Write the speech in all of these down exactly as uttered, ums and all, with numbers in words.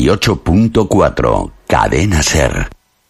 y ocho punto cuatro, Cadena SER.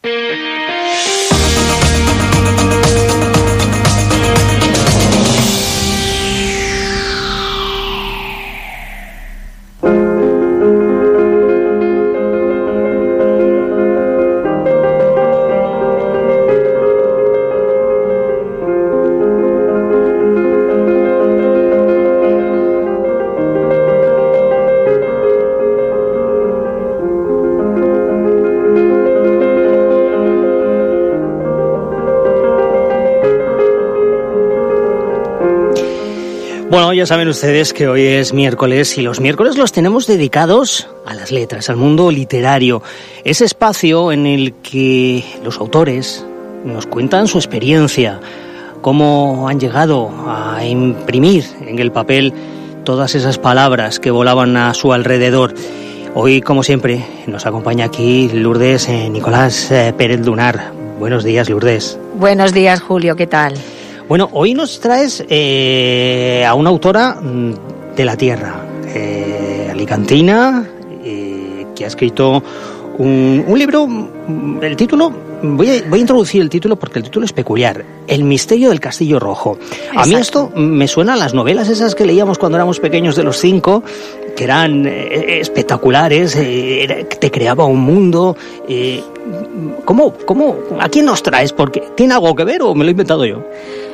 Bueno, ya saben ustedes que hoy es miércoles y los miércoles los tenemos dedicados a las letras, al mundo literario. Ese espacio en el que los autores nos cuentan su experiencia, cómo han llegado a imprimir en el papel todas esas palabras que volaban a su alrededor. Hoy, como siempre, nos acompaña aquí Lourdes eh, Nicolás eh, Pérez Lunar. Buenos días, Lourdes. Buenos días, Julio, ¿qué tal? Bueno, hoy nos traes eh, a una autora de la tierra, eh, alicantina, eh, que ha escrito un, un libro, el título, voy a, voy a introducir el título porque el título es peculiar, El misterio del Castillo Rojo. Exacto. A mí esto me suena a las novelas esas que leíamos cuando éramos pequeños de los cinco, que eran eh, espectaculares, eh, era, te creaba un mundo. Eh, ¿cómo, cómo, ¿A quién nos traes? Porque ¿tiene algo que ver o me lo he inventado yo?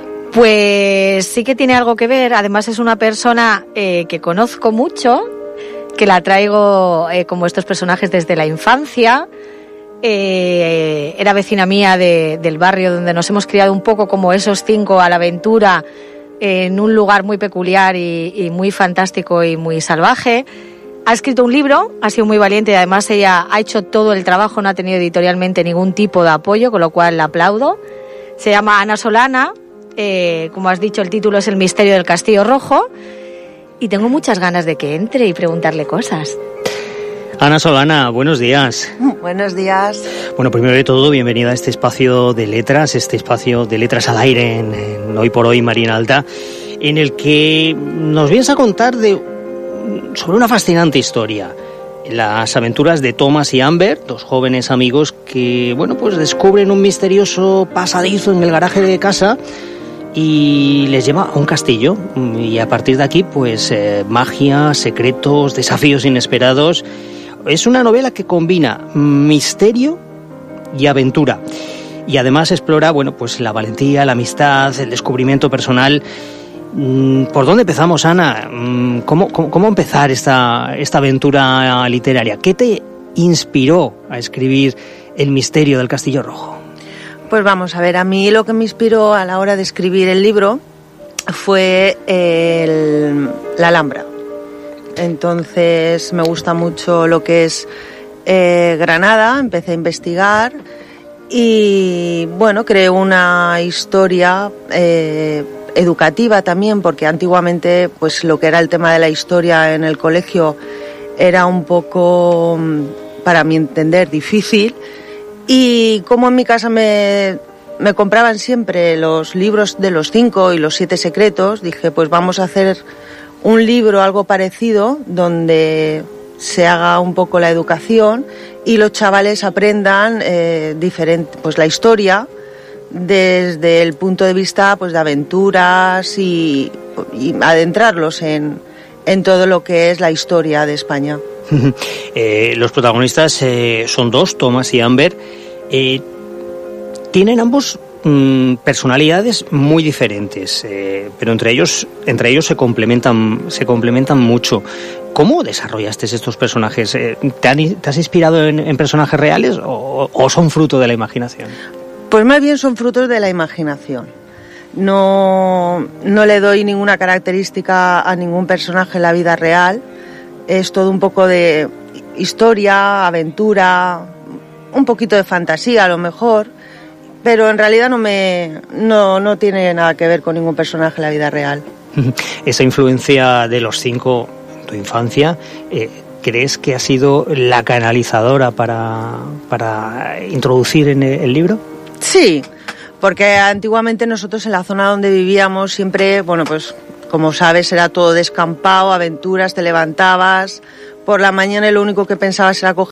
Pues sí que tiene algo que ver, además es una persona eh, que conozco mucho, que la traigo eh, como estos personajes desde la infancia, eh, era vecina mía de, del barrio donde nos hemos criado un poco como esos cinco a la aventura, eh, en un lugar muy peculiar y, y muy fantástico y muy salvaje. Ha escrito un libro, ha sido muy valiente y además ella ha hecho todo el trabajo, no ha tenido editorialmente ningún tipo de apoyo, con lo cual la aplaudo. Se llama Ana Solana. Eh, como has dicho, el título es El misterio del Castillo Rojo y tengo muchas ganas de que entre y preguntarle cosas. Ana Solana, buenos días. Buenos días. Bueno, primero de todo, bienvenida a este espacio de letras, este espacio de letras al aire en, en Hoy por Hoy Marina Alta, en el que nos vienes a contar de, sobre una fascinante historia. Las aventuras de Thomas y Amber, dos jóvenes amigos que, bueno, pues descubren un misterioso pasadizo en el garaje de casa y les lleva a un castillo, y a partir de aquí pues eh, magia, secretos, desafíos inesperados. Es una novela que combina misterio y aventura y además explora, bueno, pues la valentía, la amistad, el descubrimiento personal. ¿Por dónde empezamos, Ana? ¿Cómo, cómo, cómo empezar esta, esta aventura literaria? ¿Qué te inspiró a escribir El misterio del Castillo Rojo? Pues vamos a ver, a mí lo que me inspiró a la hora de escribir el libro fue el, la Alhambra. Entonces me gusta mucho lo que es eh, Granada, empecé a investigar y bueno, creé una historia eh, educativa también, porque antiguamente pues lo que era el tema de la historia en el colegio era un poco, para mi entender, difícil. Y como en mi casa me, me compraban siempre los libros de los cinco y los siete secretos, dije, pues vamos a hacer un libro algo parecido, donde se haga un poco la educación y los chavales aprendan eh, diferente, pues la historia desde el punto de vista pues de aventuras y, y adentrarlos en, en todo lo que es la historia de España. eh, los protagonistas eh, son dos, Thomas y Amber. Eh, tienen ambos mm, personalidades muy diferentes, eh, pero entre ellos, entre ellos se complementan, se complementan mucho. ¿Cómo desarrollaste estos personajes? Eh, ¿te, han, ¿Te has inspirado en, en personajes reales o, o son fruto de la imaginación? Pues más bien son frutos de la imaginación. No, no le doy ninguna característica a ningún personaje en la vida real. Es todo un poco de historia, aventura, un poquito de fantasía a lo mejor, pero en realidad no me no, no tiene nada que ver con ningún personaje en la vida real. Esa influencia de los cinco en tu infancia, eh, ¿crees que ha sido la canalizadora para, para introducir en el libro? Sí, porque antiguamente nosotros en la zona donde vivíamos siempre, bueno, pues como sabes, era todo descampado, aventuras, te levantabas por la mañana y lo único que pensabas era